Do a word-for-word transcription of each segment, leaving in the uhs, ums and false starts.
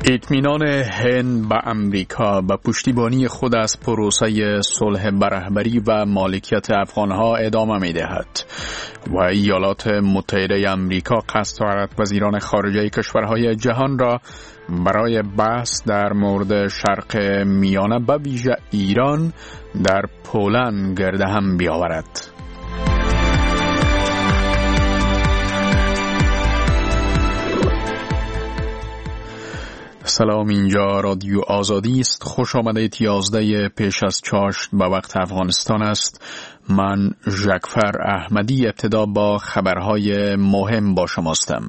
اطمینان هند به امریکا به پشتیبانی خود از پروسه صلح به رهبری و مالکیت افغانها ادامه می‌دهد و ایالات متحده امریکا قصد دارد وزیران خارجه کشورهای جهان را برای بحث در مورد شرق میانه به ویژه ایران در پولند گرد هم بیاورد. سلام، اینجا رادیو آزادی است. خوش آمدید. یازده پیش از چاشت به وقت افغانستان است. من ژکفر احمدی ابتدا با خبرهای مهم با شماستم.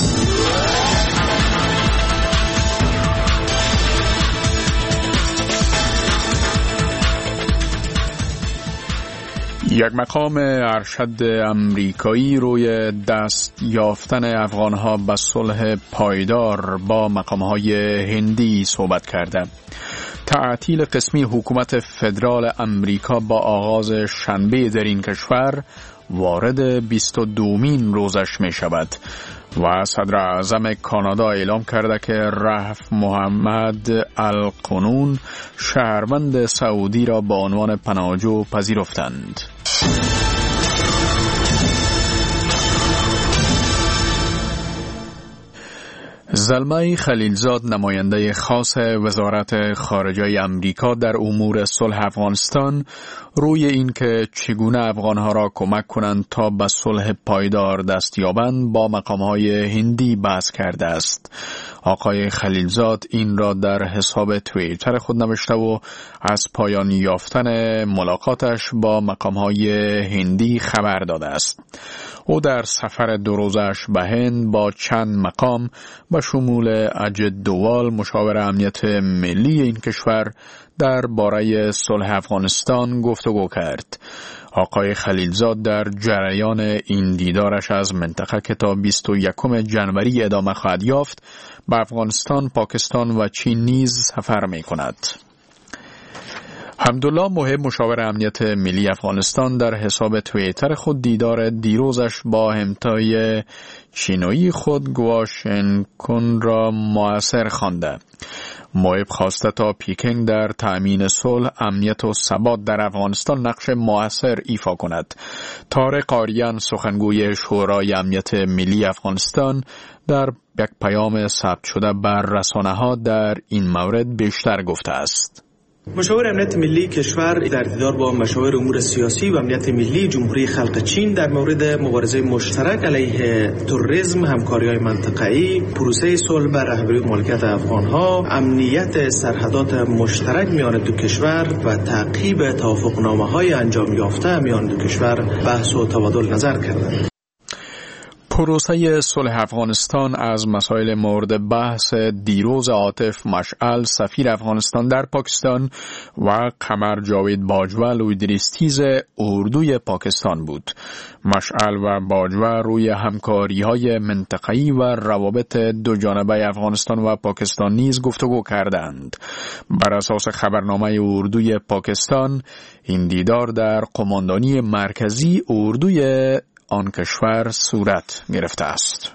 یک مقام ارشد امریکایی روی دست یافتن افغانها به صلح پایدار با مقامهای هندی صحبت کرده. تعطیل قسمی حکومت فدرال امریکا با آغاز شنبه در این کشور وارد بیست و دومین روزش می شود و صدر اعظم کانادا اعلام کرده که رف محمد القنون شهروند سعودی را به عنوان پناهجو پذیرفتند. زلمه خلیلزاد، نماینده خاص وزارت خارجه امریکا در امور صلح افغانستان، روی این که چگونه افغانها را کمک کنند تا به صلح پایدار دست یابند با مقامهای هندی بحث کرده است. آقای خلیلزاد این را در حساب توییتر خود نوشته و از پایان یافتن ملاقاتش با مقامهای هندی خبر داده است. او در سفر دو روزش به هند با چند مقام به شمول اجد دوال، مشاور امنیت ملی این کشور، در باره صلح افغانستان گفتگو کرد. آقای خلیلزاد در جریان این دیدارش از منطقه که تا بیست و یکم جنوری ادامه خواهد یافت به افغانستان، پاکستان و چین نیز سفر می کند. حمدالله محب، مشاور امنیت ملی افغانستان، در حساب توییتر خود دیدار دیروزش با همتای چینویی خود گواشنکن را موثر خوانده. محب خواسته تا پیکنگ در تأمین صلح، امنیت و ثبات در افغانستان نقش موثر ایفا کند. طارق آریان، سخنگوی شورای امنیت ملی افغانستان، در یک پیام ثبت شده بر رسانه‌ها در این مورد بیشتر گفته است. مشاور امنیت ملی کشور در دیدار با مشاور امور سیاسی و امنیت ملی جمهوری خلق چین در مورد مبارزه مشترک علیه تروریسم، همکاری‌های منطقه‌ای، پروسه صلح بر رهبری مالکیت افغان‌ها، امنیت سرحدات مشترک میان دو کشور و تعقیب توافقنامه‌های انجام یافته میان دو کشور بحث و تبادل نظر کردند. پروسه صلح افغانستان از مسائل مورد بحث دیروز عاطف مشعل، سفیر افغانستان در پاکستان، و قمر جاوید باجوه، لویدریستیز اردوی پاکستان بود. مشعل و باجوه روی همکاری‌های منطقه‌ای و روابط دو جانبه افغانستان و پاکستان نیز گفتگو کردند. بر اساس خبرنامه اردوی پاکستان، این دیدار در قماندانی مرکزی اردوی آن کشور صورت گرفته است.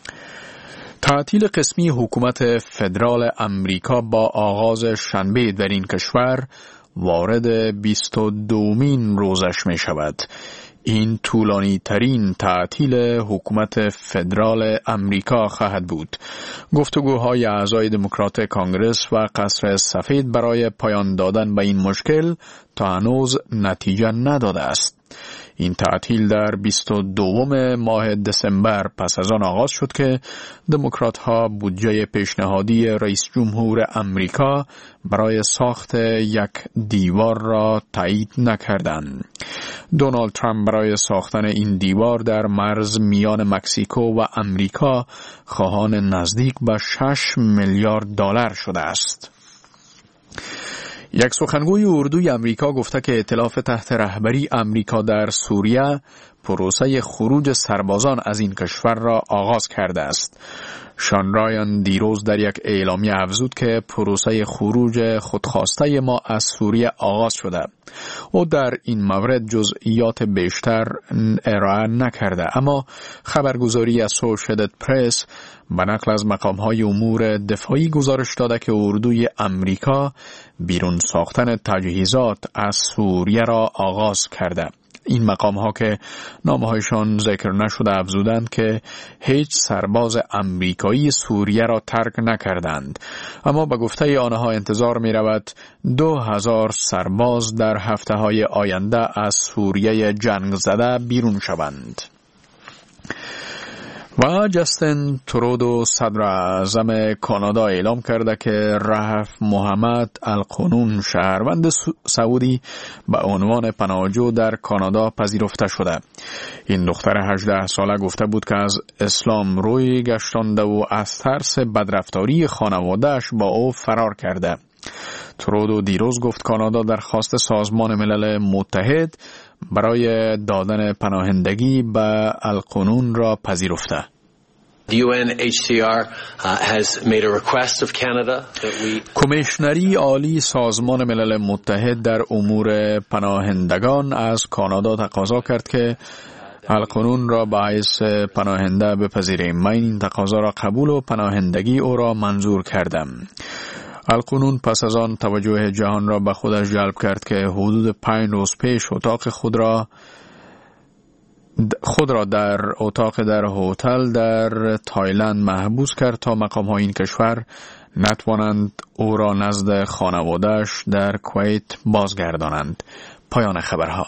تعطیل قسمی حکومت فدرال امریکا با آغاز شنبه در این کشور وارد بیست و دومین روزش می شود. این طولانی ترین تعطیل حکومت فدرال امریکا خواهد بود. گفتگوهای اعضای دموکرات کانگرس و قصر سفید برای پایان دادن به این مشکل تا هنوز نتیجه نداده است. این تعطیل در بیست و دوم ماه دسامبر پس از آن آغاز شد که دموکرات ها بودجه پیشنهادی رئیس جمهور امریکا برای ساخت یک دیوار را تایید نکردند. دونالد ترامپ برای ساختن این دیوار در مرز میان مکزیکو و امریکا خواهان نزدیک به شش میلیارد دلار شده است. یک سخنگوی اردوی امریکا گفته که ائتلاف تحت رهبری امریکا در سوریه پروسه خروج سربازان از این کشور را آغاز کرده است. شان رایان دیروز در یک اعلامیه افزود که پروسه خروج خودخواسته ما از سوریه آغاز شده. او در این مورد جزئیات بیشتر ارائه نکرده، اما خبرگزاری اسوشییتد پرس به نقل از مقام‌های امور دفاعی گزارش داده که اردوی امریکا بیرون ساختن تجهیزات از سوریه را آغاز کرده. این مقام ها که نامهایشان ذکر نشده افزودند که هیچ سرباز امریکایی سوریه را ترک نکردند، اما به گفته آنها انتظار می رود دو هزار سرباز در هفته های آینده از سوریه جنگ زده بیرون شوند. و جاستین ترودو صدر اعظم کانادا اعلام کرده که رهف محمد القانون شهروند سعودی به عنوان پناهجو در کانادا پذیرفته شده. این دختر هجده ساله گفته بود که از اسلام روی گشتانده و از ترس بدرفتاری خانواده‌اش با او فرار کرده. ترودو دیروز گفت کانادا درخواست سازمان ملل متحد برای دادن پناهندگی به القانون را پذیرفته. کمیشنری عالی سازمان ملل متحد در امور پناهندگان از کانادا تقاضا کرد که القانون را به حیث پناهنده بپذیریم. من این تقاضا را قبول و پناهندگی او را منظور کردم. القانون پس از آن توجه جهان را به خودش جلب کرد که حدود پنج روز پیش اتاق خود را خود را در اتاق در هتل در تایلند محبوس کرد تا مقام های این کشور نتوانند او را نزد خانواده‌اش در کویت بازگردانند. پایان خبرها.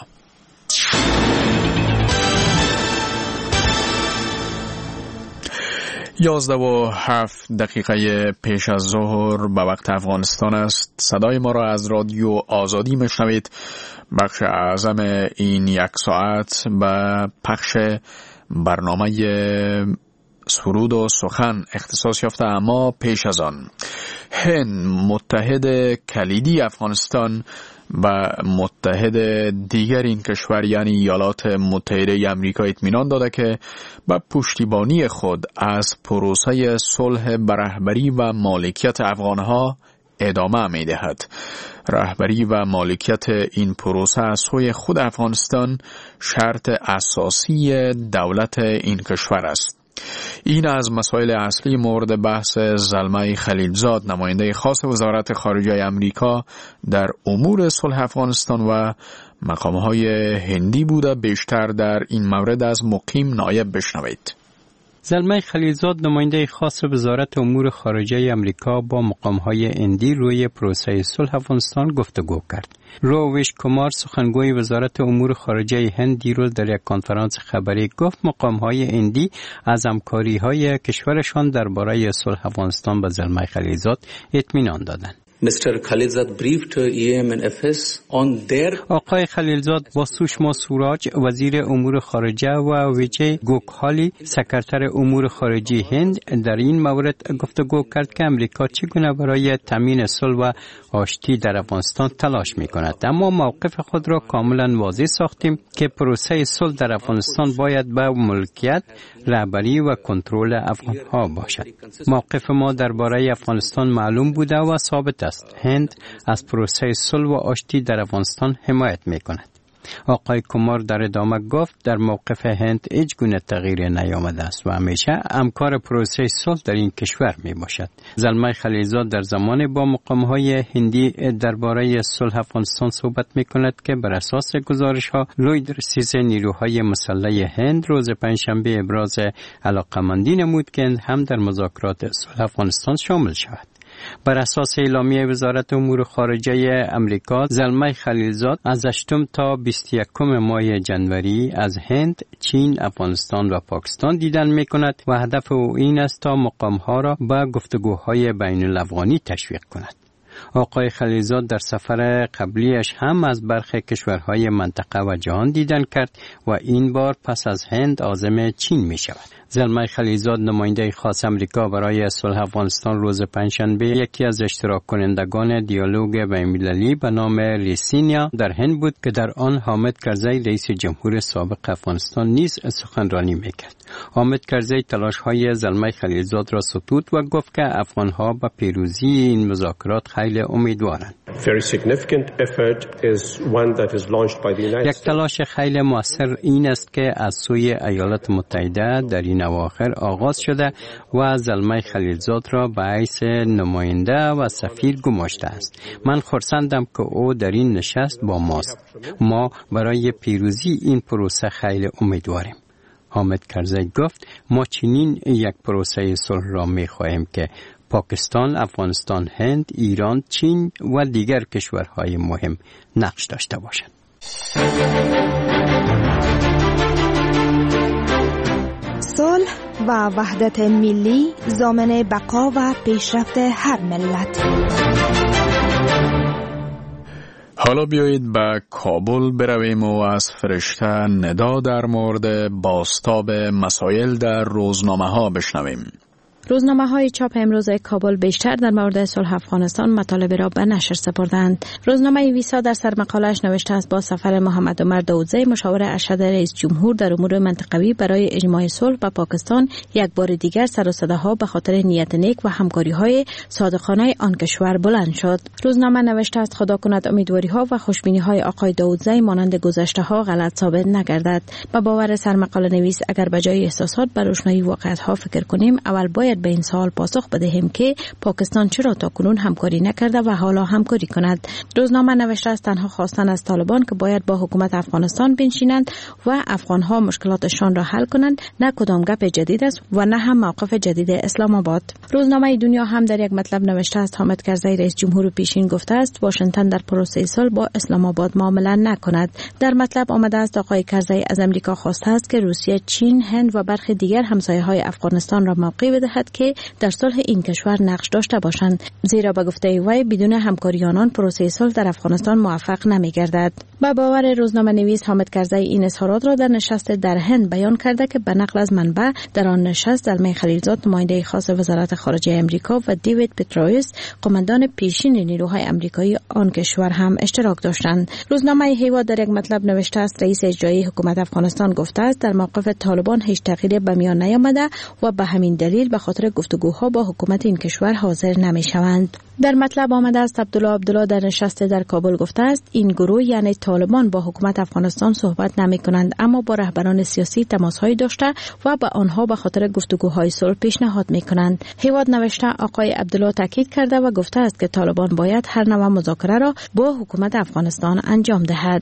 یازده و هفت دقیقه پیش از ظهر به وقت افغانستان است. صدای ما را از رادیو آزادی میشنوید. بخش اعظم این یک ساعت به پخش برنامه سرود و سخن اختصاص یافته، اما پیش از آن هند متحد کلیدی افغانستان و متحد دیگر این کشور یعنی ایالات متحده آمریکا اطمینان داده که با پشتیبانی خود از پروسه صلح به رهبری و مالکیت افغانها ادامه می دهد. رهبری و مالکیت این پروسه از سوی خود افغانستان شرط اساسی دولت این کشور است. این از مسائل اصلی مورد بحث زلمه خلیلزاد، نماینده خاص وزارت خارجه آمریکا در امور صلح افغانستان و مقامهای هندی بوده. بیشتر در این مورد از مقیم نایب بشنوید. زلمه خلیلزاد نماینده خاص وزارت امور خارجه آمریکا با مقامهای هندی روی پروسه صلح افغانستان گفتگو کرد. روویش کمار سخنگوی وزارت امور خارجه هند دیروز در یک کنفرانس خبری گفت مقامهای هندی از همکاری‌های کشورشان درباره صلح افغانستان به زلمه خلیلزاد اطمینان دادند. Mister Khalilzad briefed E M N F S on their آقای خلیلزاد با سوشما سوراج وزیر امور خارجه و ویجی گوکهالی سکرتر امور خارجه هند در این مورد گفتگو کرد که امریکا چگونه برای تامین صلح و آشتی در افغانستان تلاش می‌کند، اما موقف خود را کاملا واضح ساختیم که پروسه صلح در افغانستان باید به ملکیت، رهبری و کنترل افغان‌ها باشد. موقف ما درباره افغانستان معلوم بوده و ثابت است. هند از پروسه صلح و آشتی در افغانستان حمایت می‌کند. آقای کمار در ادامه گفت در موقف هند هیچ گونه تغییر نیامده است و همیشه همکار پروسه صلح در این کشور می باشد. زلمه خلیلزاد در زمان با مقام‌های هندی درباره صلح افغانستان صحبت می کند که بر اساس گزارش‌ها لوید رسیز نیروهای مسلح هند روز پنجشنبه ابراز علاقه‌مندی نمود که هم در مذاکرات صلح افغانستان شامل شود. بر اساس اعلامیه وزارت امور خارجه امریکا، زلمه خلیلزاد از هشتم تا بیست و یکم ماه جنوری از هند، چین، افغانستان و پاکستان دیدن می کند و هدف او این است تا مقامها را به گفتگوهای بین الافغانی تشویق کند. آقای خلیلزاد در سفر قبلیش هم از برخی کشورهای منطقه و جهان دیدن کرد و این بار پس از هند عازم چین می شود. زلمه خلیلزاد نماینده خاص امریکا برای صلح افغانستان روز پنجشنبه یکی از اشتراک کنندگان دیالوگ بین‌المللی به نام ریسینیا در هند بود که در آن حامد کرزی رئیس جمهور سابق افغانستان نیز سخنرانی میکرد. حامد کرزی تلاش‌های زلمه خلیلزاد را ستود و گفت که افغان‌ها به پیروزی این مذاکرات خیلی امیدوارند. یک تلاش خیلی مؤثر این است که از سوی ایالات متحده در این اواخر آغاز شده و زلمه خلیلزاد را به حیث نماینده و سفیر گماشته است. من خرسندم که او در این نشست با ماست. ما برای پیروزی این پروسه خیلی امیدواریم. حامد کرزی گفت ما چنین یک پروسه صلح را می خواهیم که پاکستان، افغانستان، هند، ایران، چین و دیگر کشورهای مهم نقش داشته باشند. صلح و وحدت ملی ضامن بقا و پیشرفت هر ملت. حالا بیایید به کابل برویم و از فرشته ندا در مورد بازتاب مسائل در روزنامه ها بشنویم. روزنامه های چاپ امروز کابل بیشتر در مورد صلح افغانستان مطالب را به نشر سپردند. روزنامه ویسا در سرمقاله‌اش نوشته است با سفر محمد عمر داودزی مشاور ارشد رئیس جمهور در امور منطقوی برای اجماع صلح با پاکستان یک بار دیگر سر و صداها به خاطر نیت نیک و همکاری‌های صادقانه آن کشور بلند شد. روزنامه نوشته است خدا کند امیدواری‌ها و خوشبینی‌های آقای داودزی مانند گذشته‌ها غلط ثابت نگردد. با باور سرمقاله نویس اگر به جای احساسات بر روشنایی واقعیت‌ها فکر کنیم اول باید به این سوال پاسخ بدهیم که پاکستان چرا تاکنون همکاری نکرده و حالا همکاری کند. روزنامه نوشته است تنها خواستن از طالبان که باید با حکومت افغانستان بنشینند و افغانها مشکلاتشان را حل کنند نه کدام گپ جدید است و نه هم موقف جدید اسلام آباد. روزنامه دنیا هم در یک مطلب نوشته است حامد کرزی رئیس جمهور پیشین گفته است واشنگتن در پروسه صلح با اسلام آباد معامله نکند. در مطلب آمده است آقای کرزی از امریکا خواسته است که روسیه، چین، هند و برخی دیگر همسایه‌های افغانستان را موقع بدهد که در صلح این کشور نقش داشته باشند، زیرا به گفته وی بدون همکاری آنان پروسه صلح در افغانستان موفق نمی‌گردد. با باور روزنامه نویس حامد کرزی این اظهارات را در نشست در هند بیان کرده که به نقل از منبع در آن نشست زلمه خلیلزاد نماینده خاص وزارت خارجه امریکا و دیوید پترویس قماندان پیشین نیروهای آمریکایی آن کشور هم اشتراک داشتند. روزنامه هیواد در یک مطلب نوشته است رئیس اجرایی حکومت افغانستان گفته است در موقف طالبان هیچ تغییری به میان نیامده و به همین دلیل به خاطر گفتگوها با حکومت این کشور حاضر نمی‌شوند. در مطلب آمده است عبدالله عبدالله در نشست در کابل گفته است این گروه یعنی طالبان با حکومت افغانستان صحبت نمی کنند اما با رهبران سیاسی تماس‌هایی داشته و با آنها به خاطر گفتگوهای صلح پیشنهاد می کنند. هیواد نوشته آقای عبدالله تاکید کرده و گفته است که طالبان باید هر نوع مذاکره را با حکومت افغانستان انجام دهد.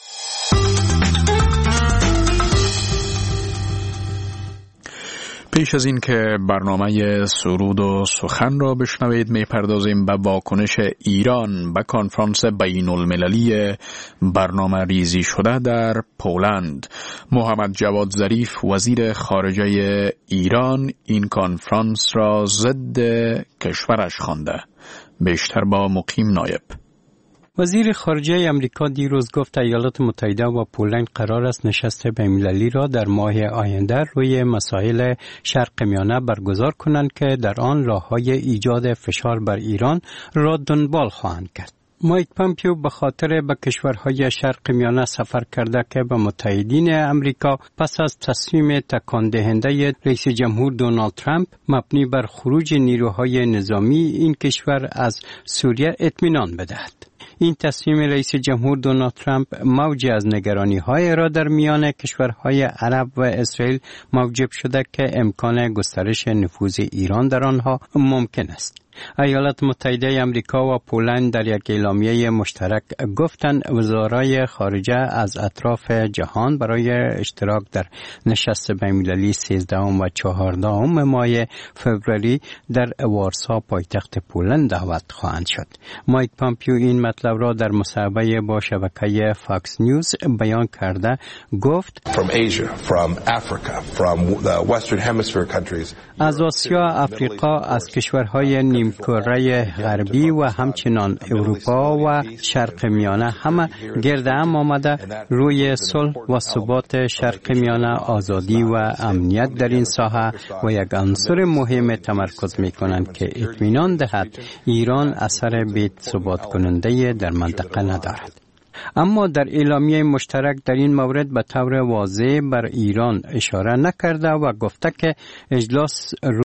پیش از این که برنامه سرود و سخن را بشنوید میپردازیم به واکنش ایران به کنفرانس بین المللی برنامه ریزی شده در پولند. محمد جواد ظریف وزیر خارجه ایران این کنفرانس را ضد کشورش خوانده. بیشتر با مقیم نایب. وزیر خارجه امریکا دیروز گفت ایالات متحده و پولند قرار است نشست بین‌المللی را در ماه آینده روی مسائل شرق میانه برگزار کنند که در آن راه‌های ایجاد فشار بر ایران را دنبال خواهند کرد. مایک پامپیو به خاطر به کشورهای شرق میانه سفر کرده که به متحدین امریکا پس از تصمیم تکان دهنده رئیس جمهور دونالد ترامپ مبنی بر خروج نیروهای نظامی این کشور از سوریه اطمینان بدهد. این تصمیم رئیس جمهور دونالد ترامپ موج از نگرانی‌های را در میان کشورهای عرب و اسرائیل موجب شده که امکان گسترش نفوذ ایران در آنها ممکن است. ایالات متحده آمریکا و پولند در یک اعلامیه مشترک گفتند وزرای خارجه از اطراف جهان برای اشتراک در نشست بین‌المللی سیزدهم و چهاردهم ماه فوریه در وارسا پایتخت پولند دعوت خواهند شد. مایک پامپیو این مطلب را در مصاحبه با شبکه فاکس نیوز بیان کرده گفت from Asia, from Africa, from the Western Hemisphere countries. از آسیا، افریقا، از کشورهای نیمکره غربی و همچنان اروپا و شرق میانه همه گرد هم آمده روی صلح و ثبات شرق میانه، آزادی و امنیت در این ساحه و یک عنصر مهم تمرکز می کنند که اطمینان دهد ایران اثر بی‌ثبات کننده در منطقه ندارد. اما در اعلامیه مشترک در این مورد به طور واضح بر ایران اشاره نکرده و گفته که اجلاس